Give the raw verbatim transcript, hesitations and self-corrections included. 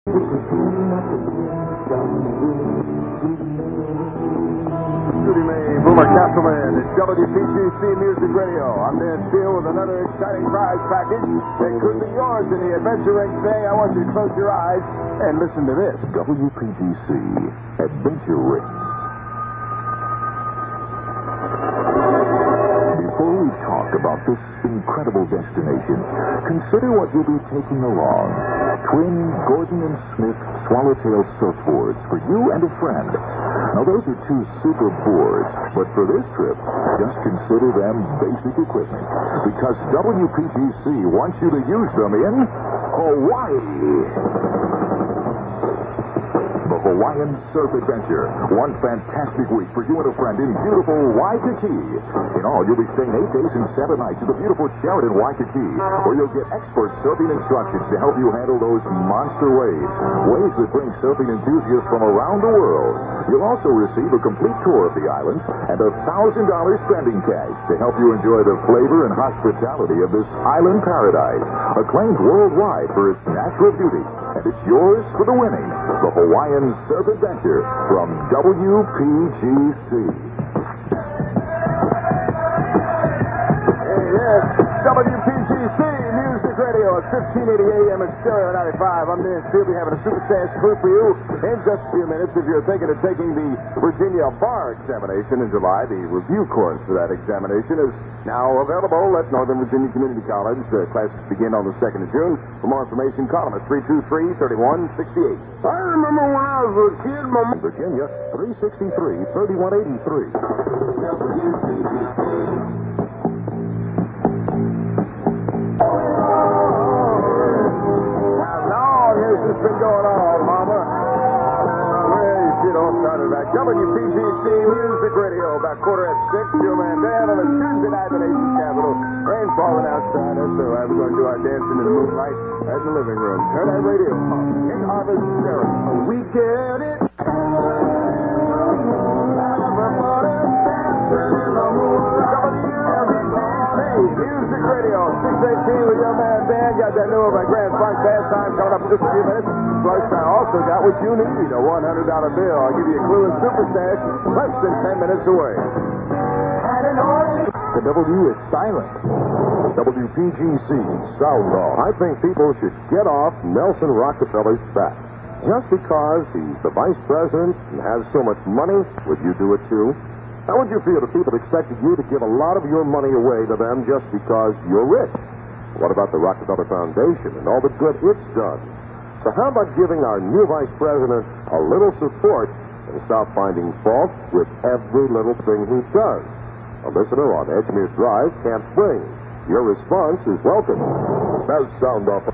Judy May, Boomer Castleman, it's W P G C Music Radio. I'm Dan Steele with another exciting prize package that could be yours in the Adventure Ring today. I want you to close your eyes and listen to this. W P G C Adventure Ring. Before we talk about this incredible destination, consider what you'll be taking along. Twin Gordon and Smith Swallowtail surfboards for you and a friend. Now, those are two super boards, but for this trip, just consider them basic equipment, because W P G C wants you to use them in Hawaii. The Hawaiian Surf Adventure. One fantastic week for you and a friend in beautiful Waikiki. In all, you'll be staying eight days and seven nights at the beautiful Sheraton Waikiki, where you'll get expert surfing instructions to help you handle those monster waves. Waves that bring surfing enthusiasts from around the world. You'll also receive a complete tour of the islands and a one thousand dollars spending cash to help you enjoy the flavor and hospitality of this island paradise. Acclaimed worldwide for its natural beauty. And it's yours for the winning. The Hawaiian Surf Adventure from W P G C. Hey, yes, W P G C Music Radio at fifteen eighty A M at Stereo ninety-five. I'm Dan Steele. We'll be having a super stash crew for you in just a few minutes. If you're thinking of taking the Virginia Bar Examination in July, the review course for that examination is now available at Northern Virginia Community College. The classes begin on the second of June. For more information, call them at three two three, three one six eight. I remember when I was a kid, my mom... Virginia, three sixty-three, thirty-one eighty-three. This has been going on, Mama. Well, you don't start it back. W P G C Music Radio, about quarter at six. Your man Dan on a Tuesday night in the nation's capital. Rain's falling outside us, so we're going to do our dancing in the moonlight at the living room. Turn that radio on. King Harvest Stereo. We get it. Music Radio, six eighteen with your man Dan. Got that new by Grand Funk Pastime coming up in just a few minutes. Plus, I also got what you need, a one hundred dollar bill. I'll give you a clue in Super Stash less than ten minutes away. The W is silent. W P G C, sound off. I think people should get off Nelson Rockefeller's back. Just because he's the vice president and has so much money, would you do it too? How would you feel if people expected you to give a lot of your money away to them just because you're rich? What about the Rockefeller Foundation and all the good it's done? So how about giving our new vice president a little support and stop finding fault with every little thing he does? A listener on Edgemere's Drive, Camp Springs. Your response is welcome. Best sound off.